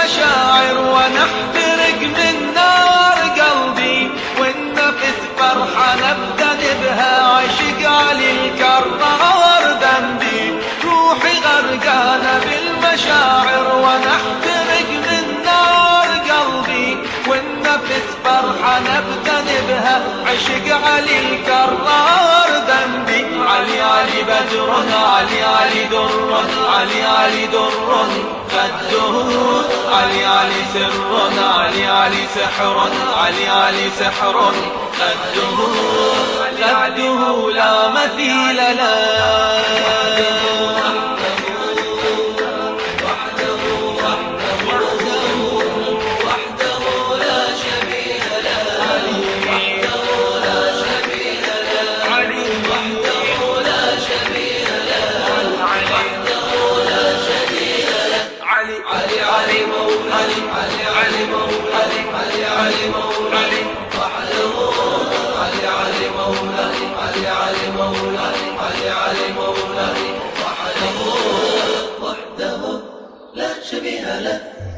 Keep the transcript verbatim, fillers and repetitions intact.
بالمشاعر ونحترق من نار قلبي، والنفس فرحة نبتدي بها عشق علي الكرار ذنبي. روحي غرقانة بالمشاعر ونحترق من نار قلبي، والنفس فرحة نبتدي بها عشق علي الكرار ذنبي. علي علي بدر علي علي در علي علي در خده، علي علي سر علي علي سحر علي علي سحر خده، خده لا مثيل له. علي علي مولاي علي علي مولاي علي علي مولاي وحده، علي علي مولاي علي علي مولاي علي علي مولاي وحده، وحده لا شبيه له.